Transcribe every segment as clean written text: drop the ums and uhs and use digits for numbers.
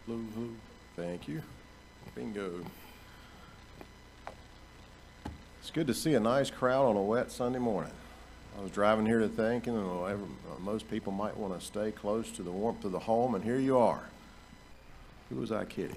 Blue. Thank you. Bingo. It's good to see a nice crowd on a wet Sunday morning. I was driving here to thinking, most people might want to stay close to the warmth of the home, and here you are. Who was I kidding?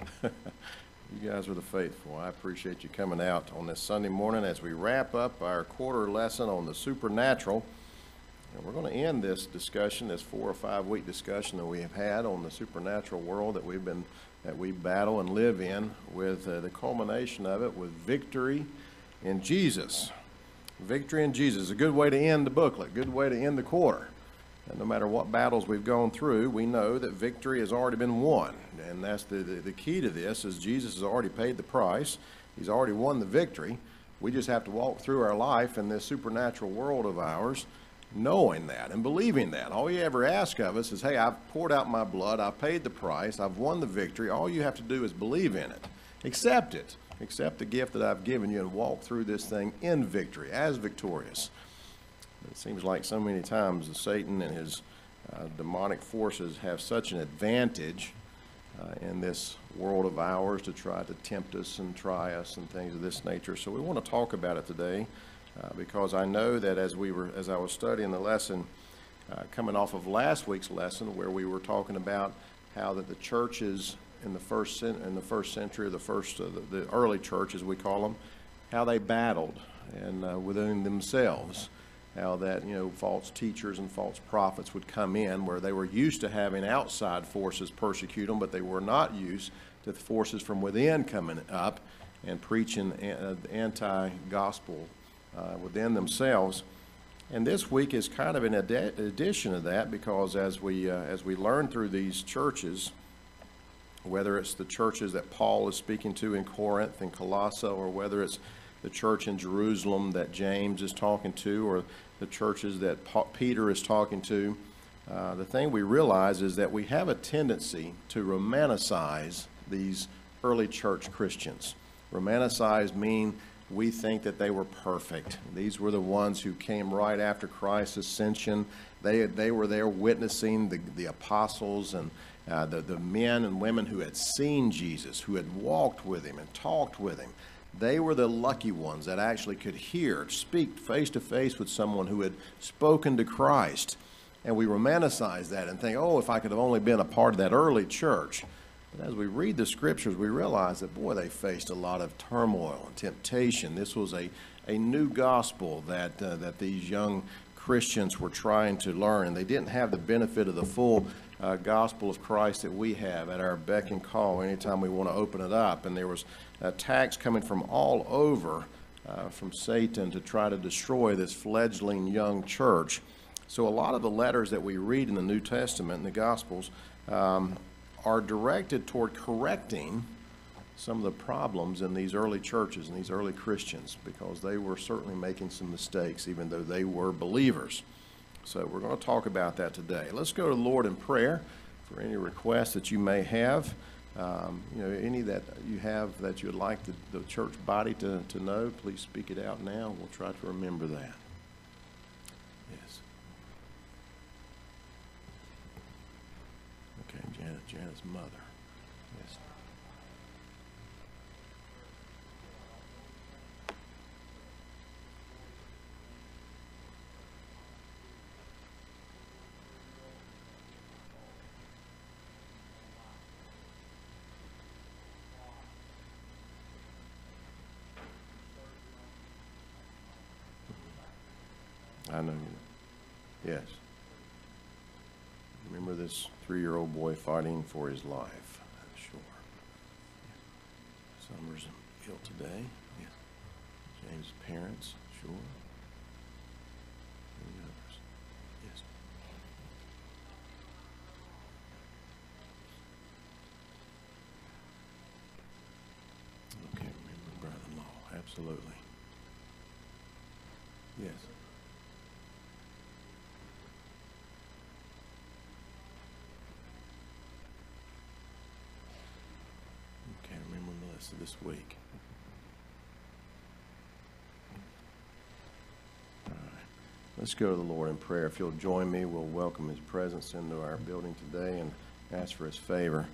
You guys are the faithful. I appreciate you coming out on this Sunday morning as we wrap up our quarter lesson on the supernatural. And we're going to end this discussion, this 4 or 5 week discussion that we have had on the supernatural world that we battle and live in, with the culmination of it with victory in Jesus. Victory in Jesus is a good way to end the booklet, good way to end the quarter. And no matter what battles we've gone through, we know that victory has already been won. And that's the key to this, is Jesus has already paid the price. He's already won the victory. We just have to walk through our life in this supernatural world of ours, knowing that and believing that. All you ever ask of us is, hey, I've poured out my blood, I've paid the price, I've won the victory. All you have to do is believe in it. Accept it. Accept the gift that I've given you and walk through this thing in victory, as victorious. It seems like so many times that Satan and his demonic forces have such an advantage in this world of ours to try to tempt us and try us and things of this nature. So we want to talk about it today because I know that as I was studying the lesson, coming off of last week's lesson where we were talking about how that the churches in the first century, the early church as we call them, how they battled and within themselves. How that, false teachers and false prophets would come in where they were used to having outside forces persecute them, but they were not used to the forces from within coming up and preaching anti-gospel within themselves. And this week is kind of an addition to that, because as we learn through these churches, whether it's the churches that Paul is speaking to in Corinth and Colossae, or whether it's the church in Jerusalem that James is talking to, or the churches that Peter is talking to, the thing we realize is that we have a tendency to romanticize these early church Christians. Romanticize mean we think that they were perfect. These were the ones who came right after Christ's ascension. They were there witnessing the apostles and the men and women who had seen Jesus, who had walked with him and talked with him. They were the lucky ones that actually could speak face to face with someone who had spoken to Christ. And we romanticize that and think, oh, if I could have only been a part of that early church. But as we read the scriptures, we realize that, boy, they faced a lot of turmoil and temptation. This was a new gospel that these young Christians were trying to learn. And they didn't have the benefit of the full gospel of Christ that we have at our beck and call anytime we want to open it up. And there was attacks coming from all over from Satan to try to destroy this fledgling young church. So a lot of the letters that we read in the New Testament and the Gospels are directed toward correcting some of the problems in these early churches and these early Christians, because they were certainly making some mistakes even though they were believers. So we're going to talk about that today. Let's go to the Lord in prayer for any requests that you may have. Any that you have that you would like the church body to know, please speak it out now. We'll try to remember that. Yes. Okay, Janet's mother. Yes. I know. Yes. Remember this 3-year-old boy fighting for his life. Sure. Summer's ill today. Yes. James' parents. Sure. Any others? Yes. Okay. Remember brother-in-law. Absolutely. Yes. This week. All right. Let's go to the Lord in prayer. If you'll join me, we'll welcome his presence into our building today and ask for his favor.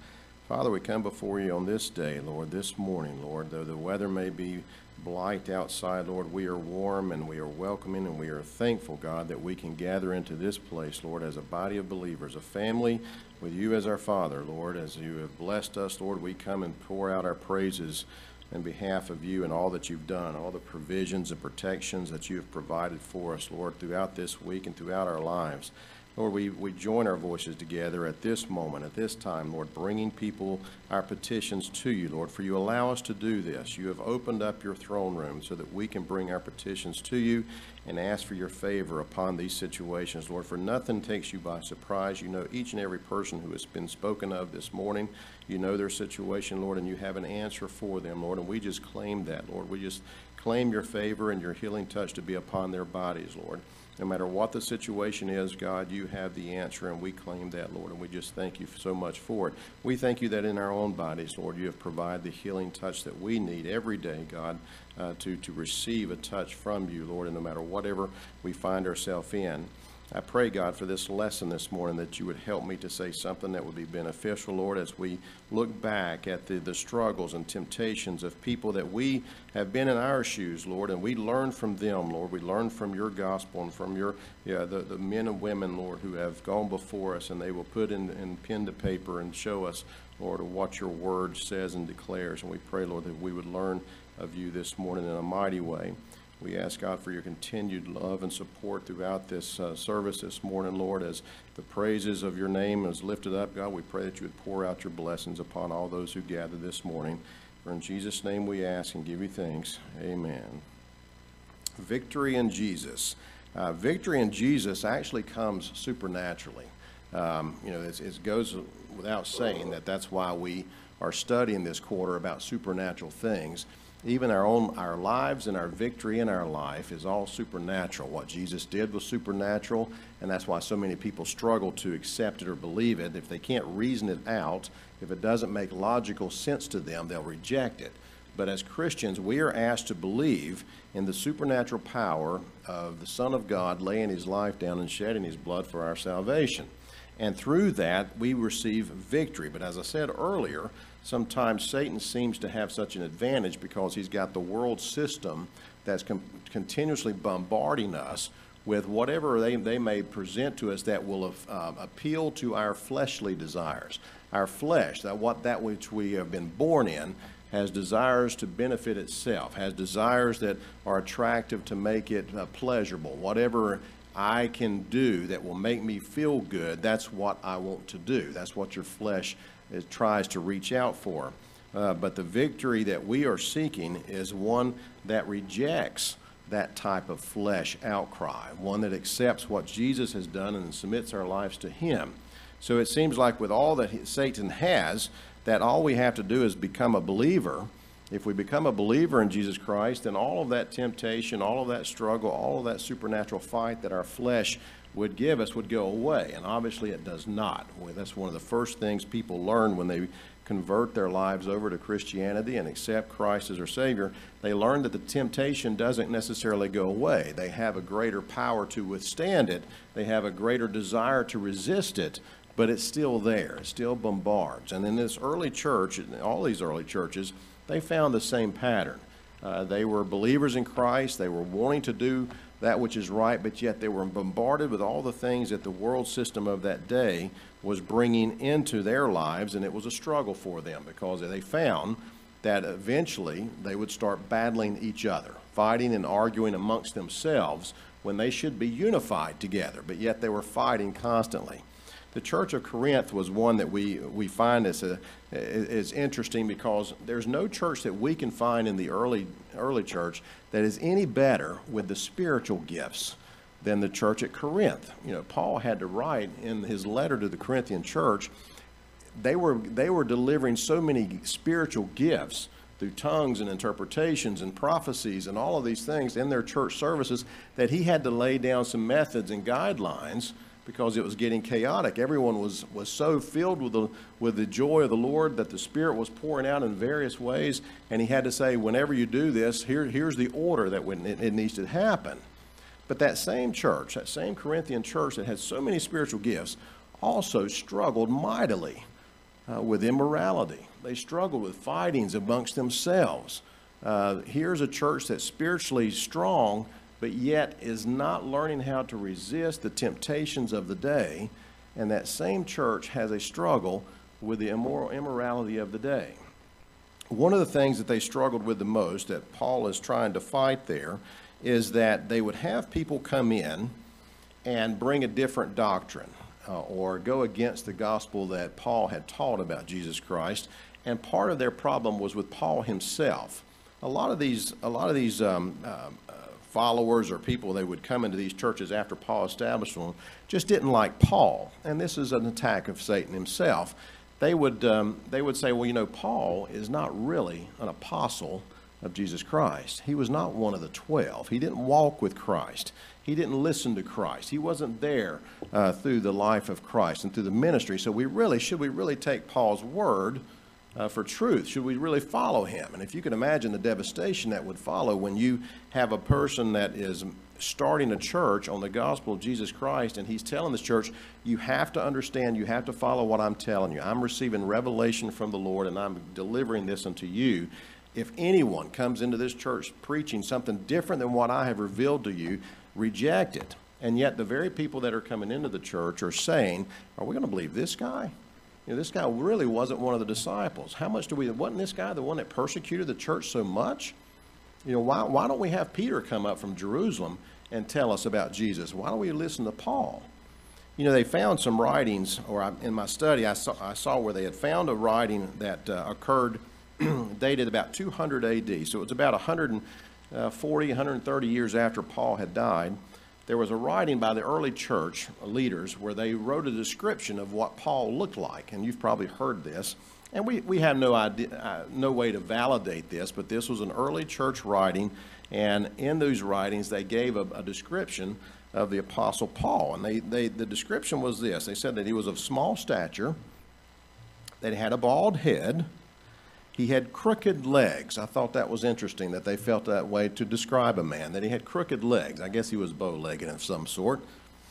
Father, we come before you on this day, Lord, this morning, Lord. Though the weather may be blight outside, Lord, we are warm and we are welcoming and we are thankful, God, that we can gather into this place, Lord, as a body of believers, a family with you as our Father, Lord. As you have blessed us, Lord, we come and pour out our praises in behalf of you and all that you've done, all the provisions and protections that you have provided for us, Lord, throughout this week and throughout our lives. Lord, we join our voices together at this moment, at this time, Lord, bringing people our petitions to you, Lord, for you allow us to do this. You have opened up your throne room so that we can bring our petitions to you and ask for your favor upon these situations, Lord, for nothing takes you by surprise. You know each and every person who has been spoken of this morning. You know their situation, Lord, and you have an answer for them, Lord, and we just claim that, Lord. We just claim your favor and your healing touch to be upon their bodies, Lord. No matter what the situation is, God, you have the answer, and we claim that, Lord, and we just thank you so much for it. We thank you that in our own bodies, Lord, you have provided the healing touch that we need every day, God, to receive a touch from you, Lord, and no matter whatever we find ourselves in. I pray, God, for this lesson this morning that you would help me to say something that would be beneficial, Lord, as we look back at the struggles and temptations of people that we have been in our shoes, Lord, and we learn from them, Lord. We learn from your gospel and from the men and women, Lord, who have gone before us, and they will put in pen to paper and show us, Lord, what your word says and declares. And we pray, Lord, that we would learn of you this morning in a mighty way. We ask, God, for your continued love and support throughout this service this morning, Lord. As the praises of your name is lifted up, God, we pray that you would pour out your blessings upon all those who gather this morning. For in Jesus' name we ask and give you thanks. Amen. Victory in Jesus. Victory in Jesus actually comes supernaturally. It goes without saying that that's why we are studying this quarter about supernatural things. Even our lives and our victory in our life is all supernatural. What Jesus did was supernatural, and that's why so many people struggle to accept it or believe it. If they can't reason it out, if it doesn't make logical sense to them, they'll reject it. But as Christians, we are asked to believe in the supernatural power of the Son of God laying his life down and shedding his blood for our salvation. And through that, we receive victory. But as I said earlier, sometimes Satan seems to have such an advantage because he's got the world system that's continuously bombarding us with whatever they may present to us that will appeal to our fleshly desires. Our flesh, that which we have been born in, has desires to benefit itself, has desires that are attractive to make it pleasurable. Whatever I can do that will make me feel good, that's what I want to do. That's what your flesh tries to reach out for. But the victory that we are seeking is one that rejects that type of flesh outcry, one that accepts what Jesus has done and submits our lives to him. So it seems like with all that Satan has, that all we have to do is become a believer. If we become a believer in Jesus Christ, then all of that temptation, all of that struggle, all of that supernatural fight that our flesh would give us would go away. And obviously it does not. Well, that's one of the first things people learn when they convert their lives over to Christianity and accept Christ as their Savior. They learn that the temptation doesn't necessarily go away. They have a greater power to withstand it. They have a greater desire to resist it, but it's still there. It still bombards. And in this early church, all these early churches, they found the same pattern. They were believers in Christ. They were wanting to do that which is right, but yet they were bombarded with all the things that the world system of that day was bringing into their lives, and it was a struggle for them because they found that eventually they would start battling each other, fighting and arguing amongst themselves when they should be unified together, but yet they were fighting constantly. The Church of Corinth was one that we find is interesting because there's no church that we can find in the early church that is any better with the spiritual gifts than the church at Corinth. You know, Paul had to write in his letter to the Corinthian church, they were delivering so many spiritual gifts through tongues and interpretations and prophecies and all of these things in their church services that he had to lay down some methods and guidelines because it was getting chaotic. Everyone was so filled with the joy of the Lord that the Spirit was pouring out in various ways, and he had to say, whenever you do this, here's the order that it needs to happen. But that same church, that same Corinthian church that had so many spiritual gifts, also struggled mightily with immorality. They struggled with fightings amongst themselves. Here's a church that's spiritually strong, but yet is not learning how to resist the temptations of the day. And that same church has a struggle with the immorality of the day. One of the things that they struggled with the most, that Paul is trying to fight there, is that they would have people come in and bring a different doctrine or go against the gospel that Paul had taught about Jesus Christ. And part of their problem was with Paul himself. A lot of these followers or people that would come into these churches after Paul established them just didn't like Paul. And this is an attack of Satan himself. They would say, well, you know, Paul is not really an apostle of Jesus Christ. He was not one of the 12. He didn't walk with Christ. He didn't listen to Christ. He wasn't there through the life of Christ and through the ministry. So should we really take Paul's word for truth? Should we really follow him? And if you can imagine the devastation that would follow when you have a person that is starting a church on the gospel of Jesus Christ, and he's telling this church, you have to understand, you have to follow what I'm telling you. I'm receiving revelation from the Lord, and I'm delivering this unto you. If anyone comes into this church preaching something different than what I have revealed to you, reject it. And yet the very people that are coming into the church are saying, are we going to believe this guy? You know, this guy really wasn't one of the disciples. Wasn't this guy the one that persecuted the church so much? You know, why don't we have Peter come up from Jerusalem and tell us about Jesus? Why don't we listen to Paul? You know, they found some writings, or in my study, I saw where they had found a writing that occurred, dated about 200 AD. So it was about 140, 130 years after Paul had died. There was a writing by the early church leaders where they wrote a description of what Paul looked like. And you've probably heard this. And we have no idea, no way to validate this, but this was an early church writing, and in those writings they gave a description of the Apostle Paul. And the description was this. They said that he was of small stature, that he had a bald head, he had crooked legs. I thought that was interesting that they felt that way to describe a man, that he had crooked legs. I guess he was bow-legged of some sort.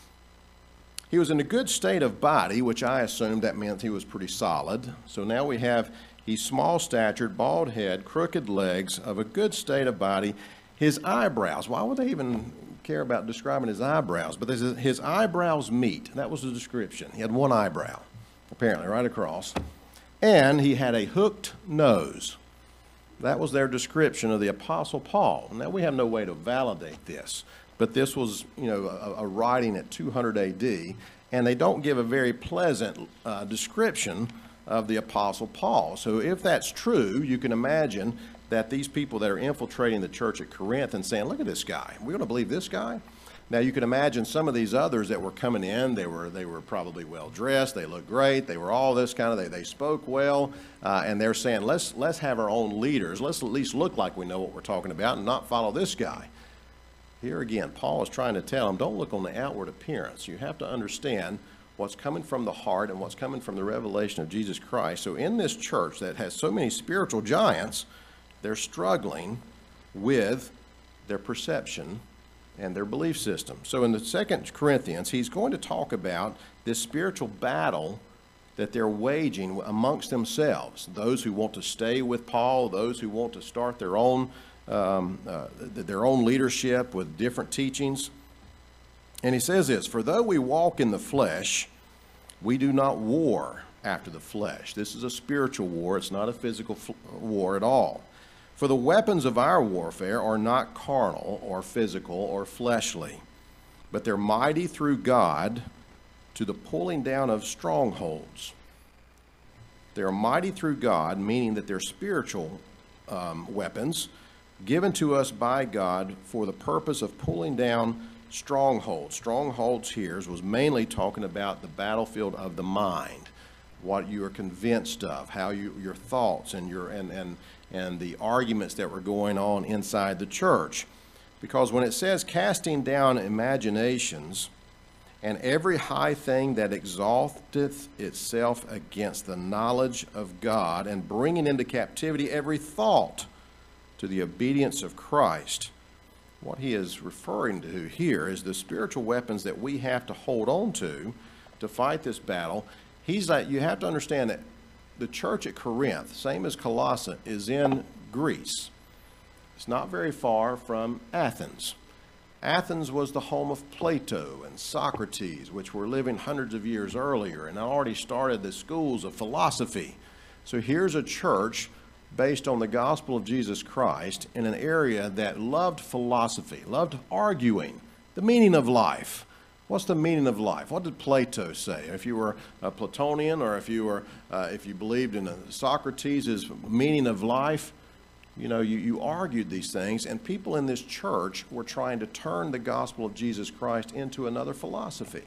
He was in a good state of body, which I assumed that meant he was pretty solid. So now we have, he's small-statured, bald head, crooked legs, of a good state of body. His eyebrows, why would they even care about describing his eyebrows? But his eyebrows meet. That was the description. He had one eyebrow, apparently, right across. And he had a hooked nose. That was their description of the Apostle Paul. Now, we have no way to validate this. But this was, you know, a writing at 200 AD, and they don't give a very pleasant description of the Apostle Paul. So if that's true, you can imagine that these people that are infiltrating the church at Corinth and saying, look at this guy, we're going to believe this guy? Now you can imagine some of these others that were coming in, they were probably well dressed, they looked great, they were all this kind of, they spoke well, and they're saying, let's have our own leaders, let's at least look like we know what we're talking about and not follow this guy. Here again, Paul is trying to tell them, don't look on the outward appearance. You have to understand what's coming from the heart and what's coming from the revelation of Jesus Christ. So in this church that has so many spiritual giants, they're struggling with their perception and their belief system. So in the 2 Corinthians, he's going to talk about this spiritual battle that they're waging amongst themselves. Those who want to stay with Paul, those who want to start their own leadership with different teachings. And he says this, for though we walk in the flesh, we do not war after the flesh. This is a spiritual war. It's not a physical war at all. For the weapons of our warfare are not carnal or physical or fleshly, but they're mighty through God to the pulling down of strongholds. They're mighty through God, meaning that they're spiritual weapons given to us by God for the purpose of pulling down strongholds. Strongholds here was mainly talking about the battlefield of the mind, what you are convinced of, how your thoughts and the arguments that were going on inside the church. Because when it says casting down imaginations and every high thing that exalteth itself against the knowledge of God, and bringing into captivity every thought to the obedience of Christ. What he is referring to here is the spiritual weapons that we have to hold on to fight this battle. He's like, you have to understand that the church at Corinth, same as Colossae, is in Greece. It's not very far from Athens. Athens was the home of Plato and Socrates, which were living hundreds of years earlier and already started the schools of philosophy. So here's a church based on the gospel of Jesus Christ in an area that loved philosophy, loved arguing, the meaning of life. What's the meaning of life? What did Plato say? If you were a Platonian, or if you believed in Socrates' meaning of life, you argued these things, and people in this church were trying to turn the gospel of Jesus Christ into another philosophy.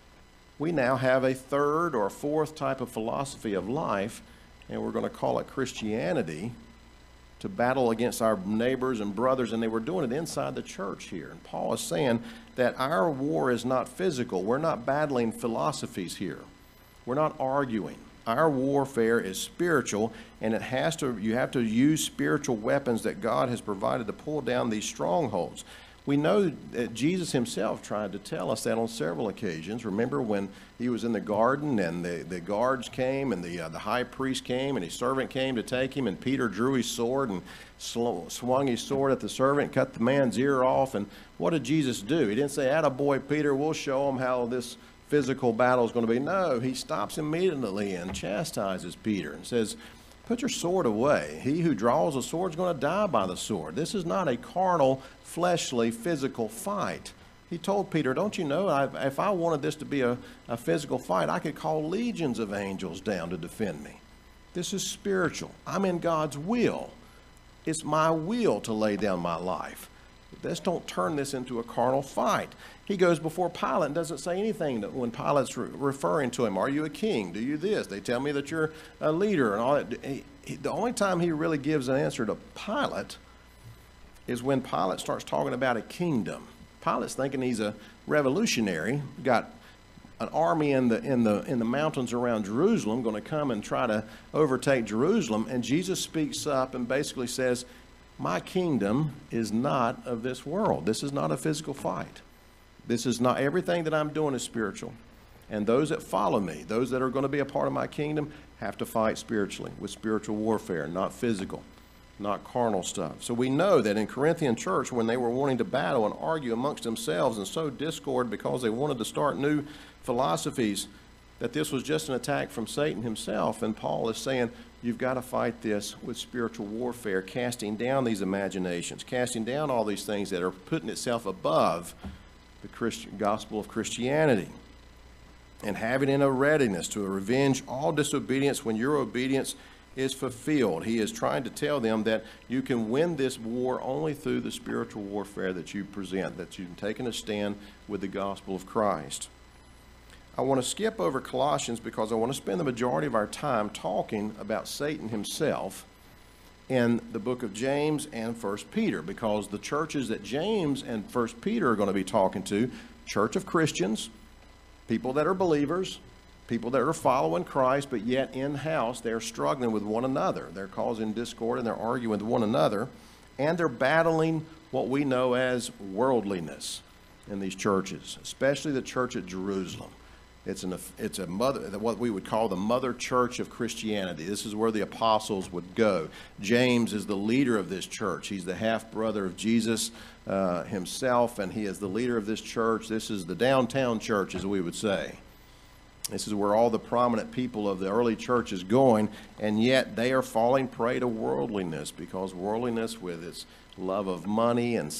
We now have a third or fourth type of philosophy of life, and we're going to call it Christianity, to battle against our neighbors and brothers, and they were doing it inside the church here. And Paul is saying that our war is not physical. We're not battling philosophies here. We're not arguing. Our warfare is spiritual, and you have to use spiritual weapons that God has provided to pull down these strongholds. We know that Jesus himself tried to tell us that on several occasions. Remember when he was in the garden and the guards came and the high priest came and his servant came to take him, and Peter drew his sword and swung his sword at the servant, cut the man's ear off. And what did Jesus do? He didn't say, "Attaboy, Peter, we'll show him how this physical battle is going to be." No, he stops immediately and chastises Peter and says, "Put your sword away. He who draws a sword is going to die by the sword." This is not a carnal, fleshly, physical fight. He told Peter, "Don't you know, if I wanted this to be a physical fight, I could call legions of angels down to defend me." This is spiritual. I'm in God's will. It's my will to lay down my life. Let's don't turn this into a carnal fight. He goes before Pilate and doesn't say anything when Pilate's referring to him. "Are you a king? Do you this? They tell me that you're a leader," and all that. The only time he really gives an answer to Pilate is when Pilate starts talking about a kingdom. Pilate's thinking he's a revolutionary, got an army in the mountains around Jerusalem going to come and try to overtake Jerusalem, and Jesus speaks up and basically says, "My kingdom is not of this world." This is not a physical fight. This is not, everything that I'm doing is spiritual. And those that follow me, those that are going to be a part of my kingdom, have to fight spiritually, with spiritual warfare, not physical, not carnal stuff. So we know that in Corinthian church, when they were wanting to battle and argue amongst themselves and sow discord because they wanted to start new philosophies, that this was just an attack from Satan himself. And Paul is saying, you've got to fight this with spiritual warfare, casting down these imaginations, casting down all these things that are putting itself above the gospel of Christianity, and having in a readiness to revenge all disobedience when your obedience is fulfilled. He is trying to tell them that you can win this war only through the spiritual warfare that you present, that you've taken a stand with the gospel of Christ. I want to skip over Colossians because I want to spend the majority of our time talking about Satan himself in the book of James and 1 Peter, because the churches that James and 1 Peter are going to be talking to, church of Christians, people that are believers, people that are following Christ, but yet in-house they're struggling with one another. They're causing discord and they're arguing with one another, and they're battling what we know as worldliness in these churches, especially the church at Jerusalem. It's a mother, what we would call the mother church of Christianity. This is where the apostles would go. James is the leader of this church. He's the half-brother of Jesus himself, and he is the leader of this church. This is the downtown church, as we would say. This is where all the prominent people of the early church is going, and yet they are falling prey to worldliness, because worldliness, with its love of money and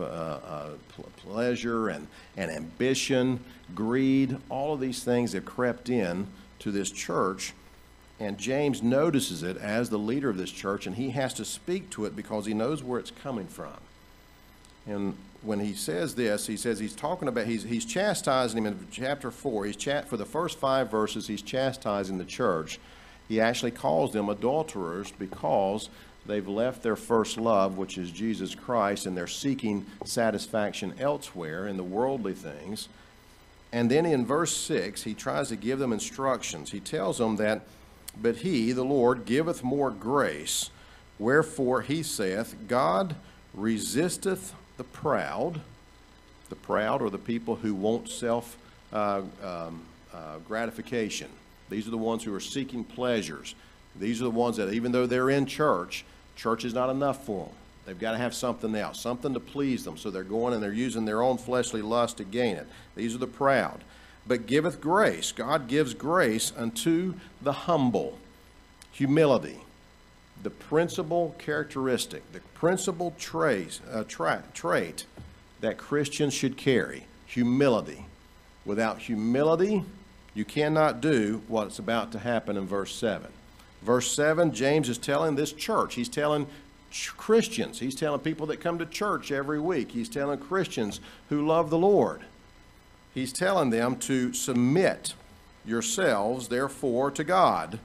self-pleasure and ambition, greed, all of these things have crept in to this church. And James notices it as the leader of this church, and he has to speak to it because he knows where it's coming from. And when he says this, he says he's talking about, he's chastising him in chapter 4. For the first 5 verses, he's chastising the church. He actually calls them adulterers because they've left their first love, which is Jesus Christ, and they're seeking satisfaction elsewhere in the worldly things. And then in verse 6, he tries to give them instructions. He tells them that, "But he, the Lord, giveth more grace. Wherefore he saith, God resisteth the proud." The proud are the people who want gratification. These are the ones who are seeking pleasures. These are the ones that, even though they're in church, church is not enough for them. They've got to have something else, something to please them. So they're going and they're using their own fleshly lust to gain it. These are the proud. But giveth grace. God gives grace unto the humble. Humility. The principal characteristic, the principal trait that Christians should carry. Humility. Without humility, you cannot do what's about to happen in verse 7. Verse 7, James is telling this church, he's telling Christians, he's telling people that come to church every week, he's telling Christians who love the Lord, he's telling them to submit yourselves, therefore, to God.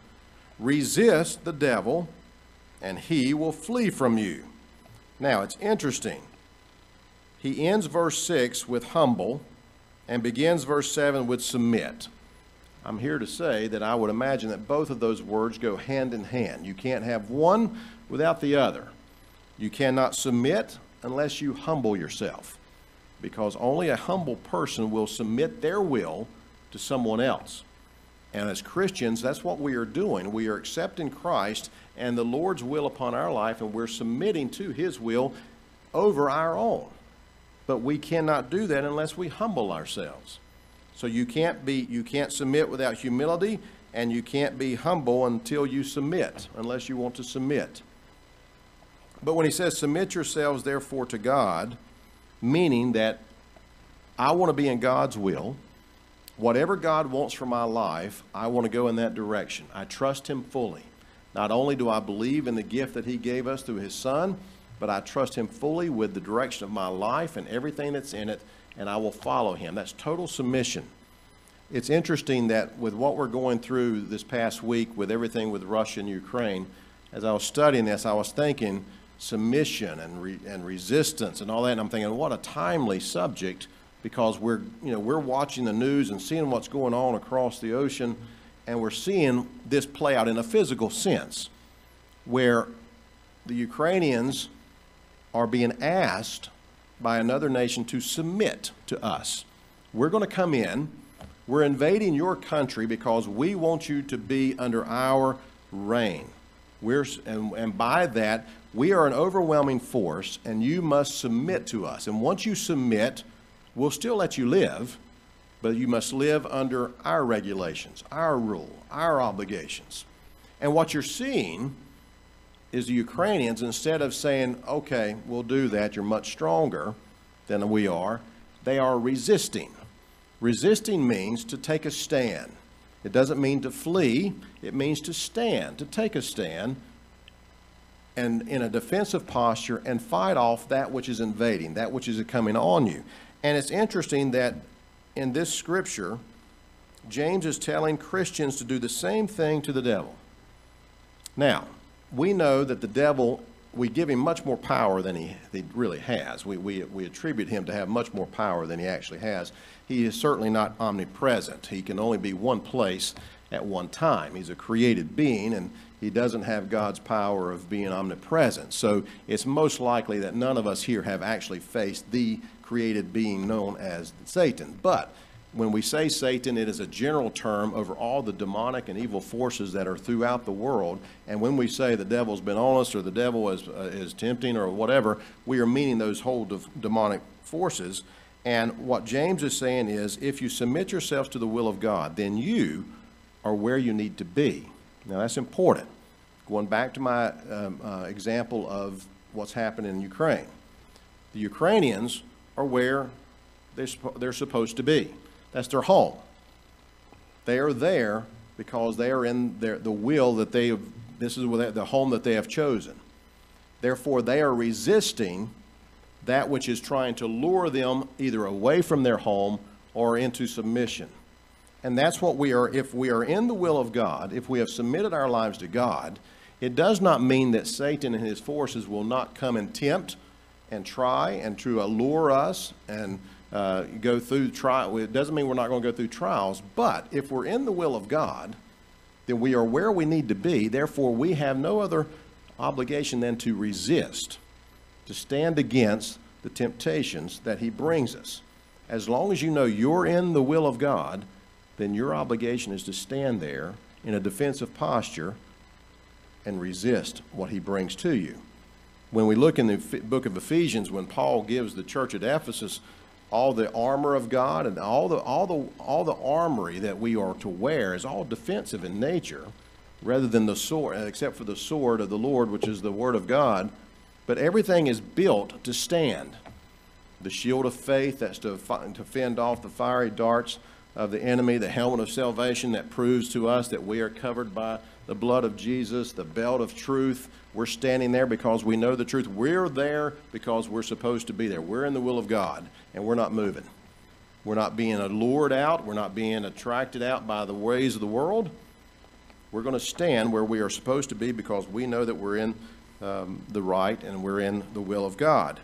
Resist the devil, and he will flee from you. Now, it's interesting. He ends verse 6 with humble and begins verse 7 with submit. I'm here to say that I would imagine that both of those words go hand in hand. You can't have one without the other. You cannot submit unless you humble yourself, because only a humble person will submit their will to someone else. And as Christians, that's what we are doing. We are accepting Christ and the Lord's will upon our life, and we're submitting to His will over our own. But we cannot do that unless we humble ourselves. So you can't submit without humility, and you can't be humble until you submit, unless you want to submit. But when he says, submit yourselves therefore to God, meaning that I want to be in God's will. Whatever God wants for my life, I want to go in that direction. I trust Him fully. Not only do I believe in the gift that He gave us through His Son, but I trust Him fully with the direction of my life and everything that's in it, and I will follow Him. That's total submission. It's interesting that with what we're going through this past week with everything with Russia and Ukraine, as I was studying this, I was thinking submission and resistance and all that, and I'm thinking, what a timely subject, because we're watching the news and seeing what's going on across the ocean, and we're seeing this play out in a physical sense, where the Ukrainians are being asked by another nation to submit to us. We're going to come in. We're invading your country because we want you to be under our reign. And by that, we are an overwhelming force, and you must submit to us. And once you submit, we'll still let you live, but you must live under our regulations, our rule, our obligations. And what you're seeing is the Ukrainians, instead of saying, okay, we'll do that, you're much stronger than we are, they are resisting. Resisting means to take a stand. It doesn't mean to flee, it means to stand, to take a stand, and in a defensive posture, and fight off that which is invading, that which is coming on you. And it's interesting that in this scripture, James is telling Christians to do the same thing to the devil. Now, we know that the devil, we give him much more power than he really has. We attribute him to have much more power than he actually has. He is certainly not omnipresent. He can only be one place at one time. He's a created being, and he doesn't have God's power of being omnipresent. So it's most likely that none of us here have actually faced the created being known as Satan. But when we say Satan, it is a general term over all the demonic and evil forces that are throughout the world. And when we say the devil's been on us, or the devil is tempting, or whatever, we are meaning those whole demonic forces. And what James is saying is, if you submit yourselves to the will of God, then you are where you need to be. Now that's important. Going back to my example of what's happened in Ukraine. The Ukrainians are where they're supposed to be. That's their home. They are there because they are in the will that they have, this is the home that they have chosen. Therefore, they are resisting that which is trying to lure them either away from their home or into submission. And that's what we are. If we are in the will of God, if we have submitted our lives to God, it does not mean that Satan and his forces will not come and tempt and try and to allure us and go through trial. It doesn't mean we're not going to go through trials, but if we're in the will of God, then we are where we need to be. Therefore, we have no other obligation than to resist, to stand against the temptations that he brings us. As long as you know you're in the will of God, then your obligation is to stand there in a defensive posture and resist what he brings to you. When we look in the book of Ephesians, when Paul gives the church at Ephesus all the armor of God and all the armory that we are to wear is all defensive in nature, rather than the sword, except for the sword of the Lord, which is the word of God. But everything is built to stand. The shield of faith, that's to fend off the fiery darts of the enemy, the helmet of salvation that proves to us that we are covered by the blood of Jesus, the belt of truth. We're standing there because we know the truth. We're there because we're supposed to be there. We're in the will of God, and we're not moving. We're not being allured out. We're not being attracted out by the ways of the world. We're going to stand where we are supposed to be because we know that we're in the right and we're in the will of God.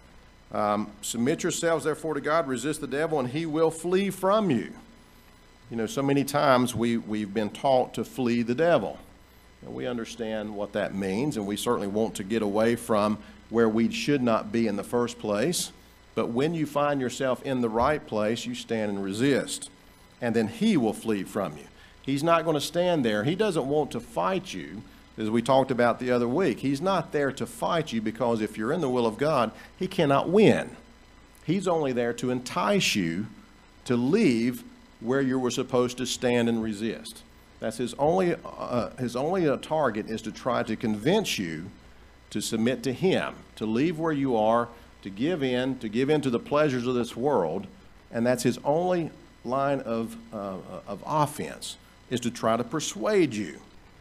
Submit yourselves, therefore, to God. Resist the devil, and he will flee from you. You know, so many times we've been taught to flee the devil. And we understand what that means, and we certainly want to get away from where we should not be in the first place. But when you find yourself in the right place, you stand and resist, and then he will flee from you. He's not going to stand there. He doesn't want to fight you, as we talked about the other week. He's not there to fight you, because if you're in the will of God, he cannot win. He's only there to entice you to leave where you were supposed to stand and resist. That's his only target, is to try to convince you to submit to him, to leave where you are, to give in to the pleasures of this world. And that's his only line of offense, is to try to persuade you.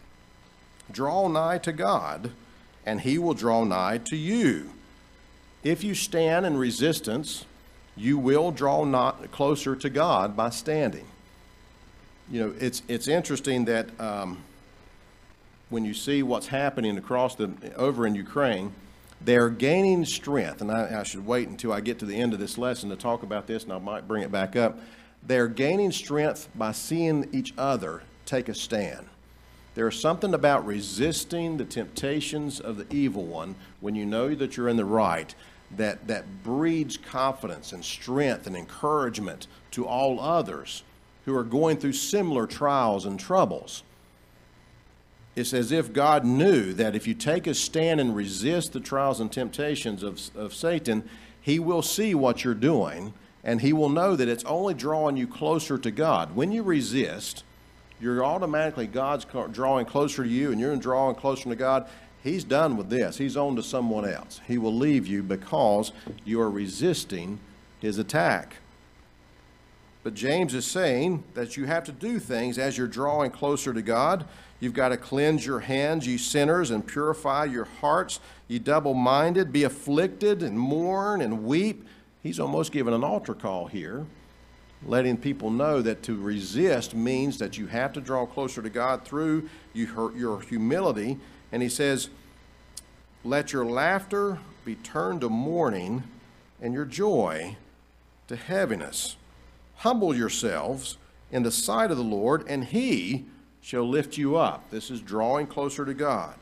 Draw nigh to God, and he will draw nigh to you. If you stand in resistance, you will draw not closer to God by standing. You know, it's interesting that when you see what's happening over in Ukraine, they're gaining strength. And I should wait until I get to the end of this lesson to talk about this, and I might bring it back up. They're gaining strength by seeing each other take a stand. There's something about resisting the temptations of the evil one when you know that you're in the right, that breeds confidence and strength and encouragement to all others who are going through similar trials and troubles. It's as if God knew that if you take a stand and resist the trials and temptations of Satan, he will see what you're doing, and he will know that it's only drawing you closer to God. When you resist, you're automatically, God's drawing closer to you, and you're drawing closer to God. He's done with this. He's on to someone else. He will leave you because you are resisting his attack. But James is saying that you have to do things as you're drawing closer to God. You've got to cleanse your hands, you sinners, and purify your hearts, you double-minded. Be afflicted and mourn and weep. He's almost given an altar call here, letting people know that to resist means that you have to draw closer to God through your humility. And he says, let your laughter be turned to mourning and your joy to heaviness. Humble yourselves in the sight of the Lord, and he shall lift you up. This is drawing closer to God.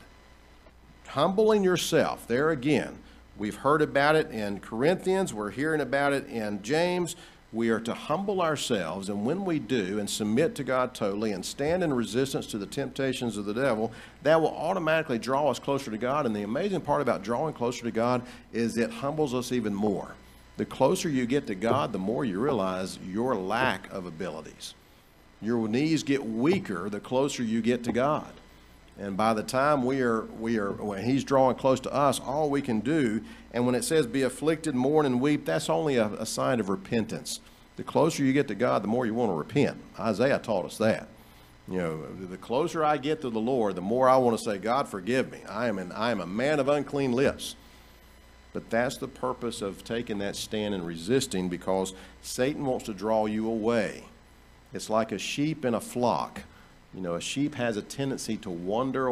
Humbling yourself. There again, we've heard about it in Corinthians. We're hearing about it in James. We are to humble ourselves, and when we do and submit to God totally and stand in resistance to the temptations of the devil, that will automatically draw us closer to God. And the amazing part about drawing closer to God is it humbles us even more. The closer you get to God, the more you realize your lack of abilities. Your knees get weaker the closer you get to God. And by the time when he's drawing close to us, all we can do, and when it says be afflicted, mourn, and weep, that's only a sign of repentance. The closer you get to God, the more you want to repent. Isaiah taught us that. You know, the closer I get to the Lord, the more I want to say, God, forgive me. I am a man of unclean lips. But that's the purpose of taking that stand and resisting, because Satan wants to draw you away. It's like a sheep in a flock. You know, a sheep has a tendency to wander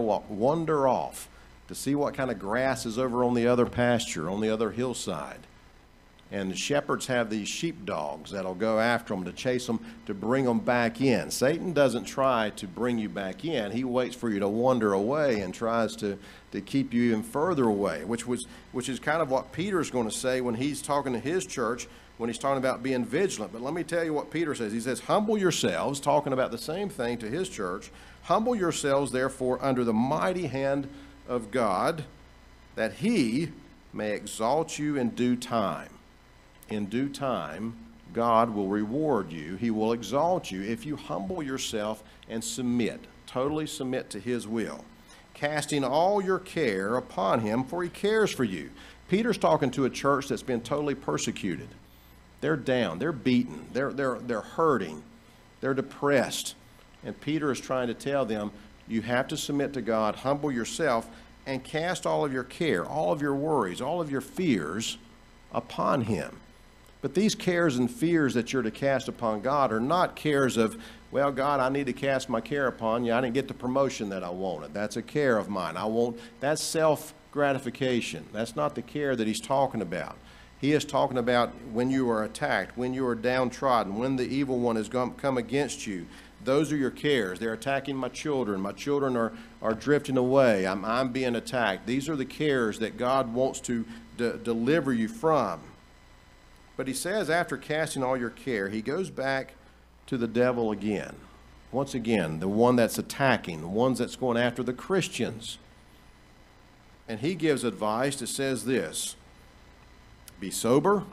off to see what kind of grass is over on the other pasture, on the other hillside. And the shepherds have these sheep dogs that'll go after them to chase them, to bring them back in. Satan doesn't try to bring you back in. He waits for you to wander away and tries to keep you even further away, which is kind of what Peter's going to say when he's talking to his church, when he's talking about being vigilant. But let me tell you what Peter says. He says, humble yourselves, talking about the same thing to his church. Humble yourselves, therefore, under the mighty hand of God, that he may exalt you in due time. In due time, God will reward you. He will exalt you if you humble yourself and submit, totally submit to his will, casting all your care upon him, for he cares for you. Peter's talking to a church that's been totally persecuted. They're down, they're beaten, they're hurting, they're depressed. And Peter is trying to tell them, you have to submit to God, humble yourself, and cast all of your care, all of your worries, all of your fears upon him. But these cares and fears that you're to cast upon God are not cares of, well, God, I need to cast my care upon you. I didn't get the promotion that I wanted. That's a care of mine. That's self-gratification. That's not the care that he's talking about. He is talking about when you are attacked, when you are downtrodden, when the evil one has come against you. Those are your cares. They're attacking my children. My children are drifting away. I'm being attacked. These are the cares that God wants to deliver you from. But he says after casting all your care, he goes back to the devil again. Once again, the one that's attacking, the ones that's going after the Christians. And he gives advice that says this: be sober,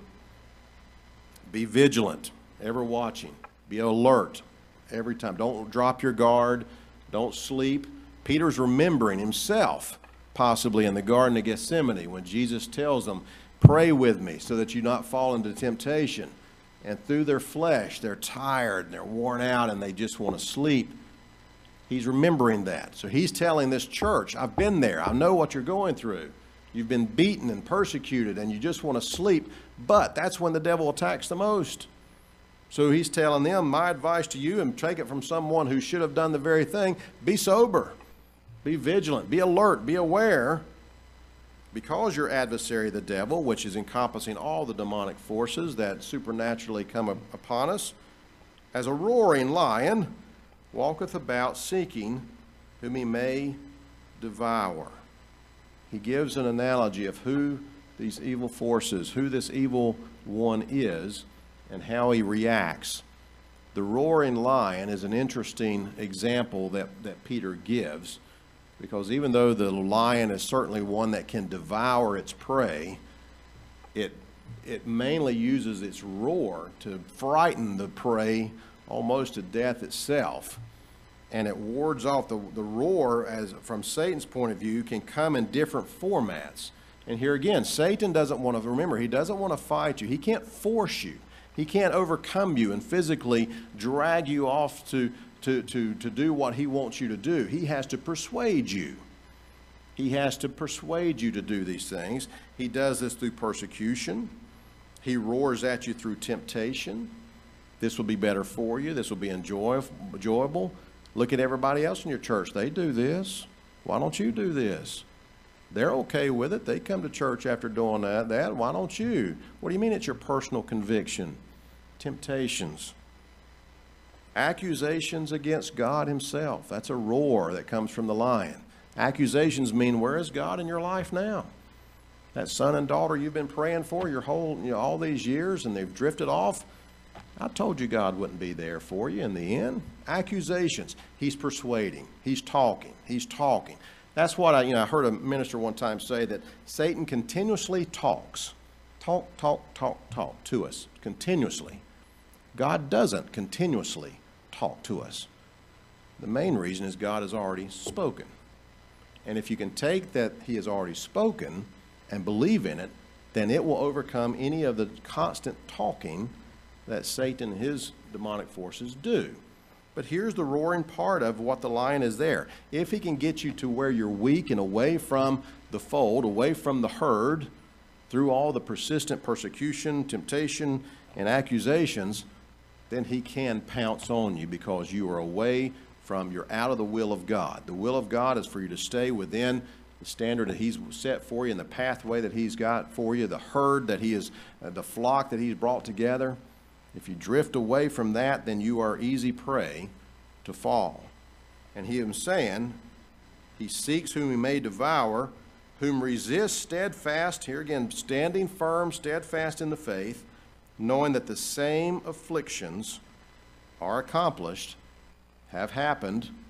be vigilant, ever watching, be alert every time. Don't drop your guard, don't sleep. Peter's remembering himself, possibly in the Garden of Gethsemane, when Jesus tells them, pray with me so that you not fall into temptation. And through their flesh, they're tired and they're worn out and they just want to sleep. He's remembering that. So he's telling this church, I've been there. I know what you're going through. You've been beaten and persecuted and you just want to sleep. But that's when the devil attacks the most. So he's telling them, my advice to you, and take it from someone who should have done the very thing, be sober, be vigilant, be alert, be aware. Because your adversary, the devil, which is encompassing all the demonic forces that supernaturally come upon us, as a roaring lion, walketh about seeking whom he may devour. He gives an analogy of who these evil forces, who this evil one is, and how he reacts. The roaring lion is an interesting example that Peter gives, because even though the lion is certainly one that can devour its prey, it mainly uses its roar to frighten the prey almost to death itself. And it wards off the roar, as from Satan's point of view, can come in different formats. And here again, Satan doesn't want to, remember, he doesn't want to fight you. He can't force you. He can't overcome you and physically drag you off to do what he wants you to do. He has to persuade you. He has to persuade you to do these things. He does this through persecution. He roars at you through temptation. This will be better for you. This will be enjoyable. Look at everybody else in your church. They do this. Why don't you do this? They're okay with it. They come to church after doing that. Why don't you? What do you mean it's your personal conviction? Temptations. Accusations against God himself. That's a roar that comes from the lion. Accusations mean, where is God in your life now? That son and daughter you've been praying for your whole, all these years, and they've drifted off. I told you God wouldn't be there for you in the end. Accusations. He's persuading. He's talking. He's talking. That's what I heard a minister one time say, that Satan continuously talks. Talk to us continuously. God doesn't continuously talk to us. The main reason is God has already spoken. And if you can take that he has already spoken and believe in it, then it will overcome any of the constant talking that Satan and his demonic forces do. But here's the roaring part of what the lion is there. If he can get you to where you're weak and away from the fold, away from the herd, through all the persistent persecution, temptation, and accusations, then he can pounce on you because you are away from, you're out of the will of God. The will of God is for you to stay within the standard that he's set for you and the pathway that he's got for you, the herd that he is, the flock that he's brought together. If you drift away from that, then you are easy prey to fall. And he is saying, he seeks whom he may devour, whom resist steadfast, here again, standing firm, steadfast in the faith, knowing that the same afflictions are accomplished, have happened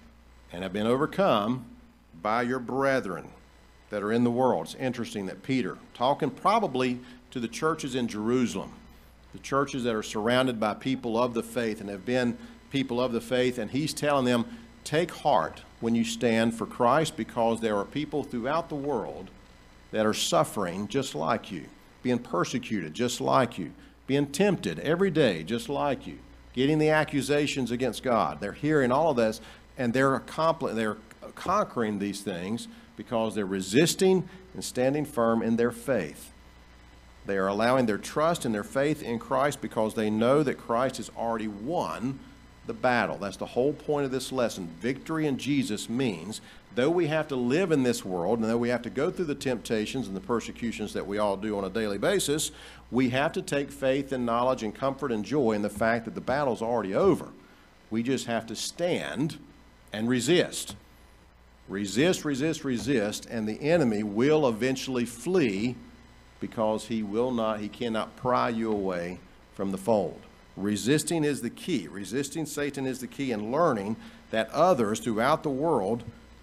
and have been overcome by your brethren that are in the world. It's interesting that Peter, talking probably to the churches in Jerusalem, the churches that are surrounded by people of the faith and have been people of the faith, and he's telling them, take heart when you stand for Christ, because there are people throughout the world that are suffering just like you, being persecuted just like you, being tempted every day just like you, getting the accusations against God. They're hearing all of this, and they're conquering these things because they're resisting and standing firm in their faith. They are allowing their trust and their faith in Christ because they know that Christ has already won the battle. That's the whole point of this lesson. Victory in Jesus means, though we have to live in this world, and though we have to go through the temptations and the persecutions that we all do on a daily basis, we have to take faith and knowledge and comfort and joy in the fact that the battle's already over. We just have to stand and resist. Resist, resist, resist, and the enemy will eventually flee, because he cannot pry you away from the fold. Resisting is the key. Resisting Satan is the key, and learning that others throughout the world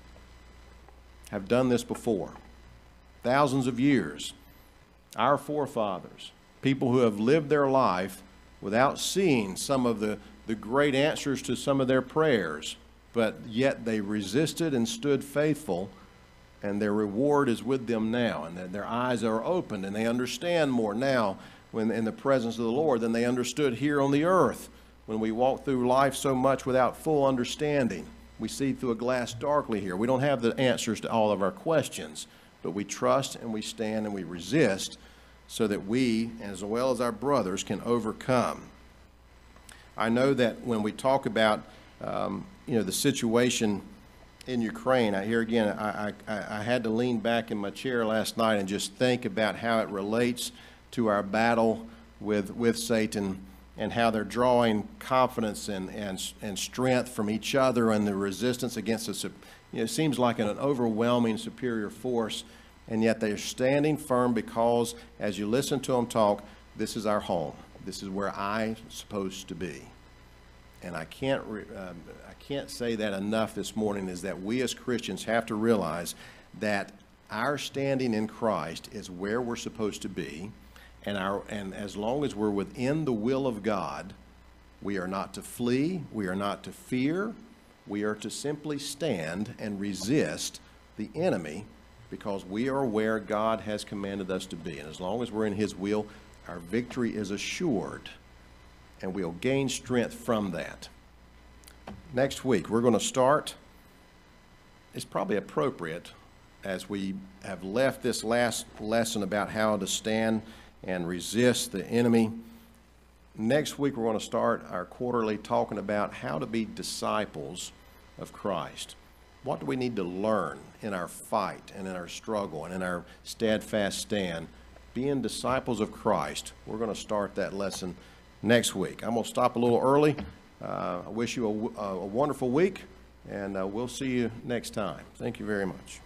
have done this before. Thousands of years. Our forefathers, people who have lived their life without seeing some of the great answers to some of their prayers, but yet they resisted and stood faithful, and their reward is with them now, and their eyes are opened, and they understand more now when in the presence of the Lord than they understood here on the earth. When we walk through life so much without full understanding, we see through a glass darkly here. We don't have the answers to all of our questions, but we trust and we stand and we resist so that we, as well as our brothers, can overcome. I know that when we talk about the situation in Ukraine, I had to lean back in my chair last night and just think about how it relates to our battle with Satan, and how they're drawing confidence and strength from each other, and the resistance against us. It seems like an overwhelming superior force, and yet they're standing firm because, as you listen to them talk, this is our home. This is where I'm supposed to be. And I can't say that enough this morning, is that we as Christians have to realize that our standing in Christ is where we're supposed to be, and as long as we're within the will of God, we are not to flee, we are not to fear, we are to simply stand and resist the enemy, because we are where God has commanded us to be. And as long as we're in His will, our victory is assured, and we'll gain strength from that. Next week, we're going to start, it's probably appropriate, as we have left this last lesson about how to stand and resist the enemy. Next week, we're going to start our quarterly talking about how to be disciples of Christ. What do we need to learn in our fight and in our struggle and in our steadfast stand? Being disciples of Christ. We're going to start that lesson next week. I'm going to stop a little early. I wish you a wonderful week, and we'll see you next time. Thank you very much.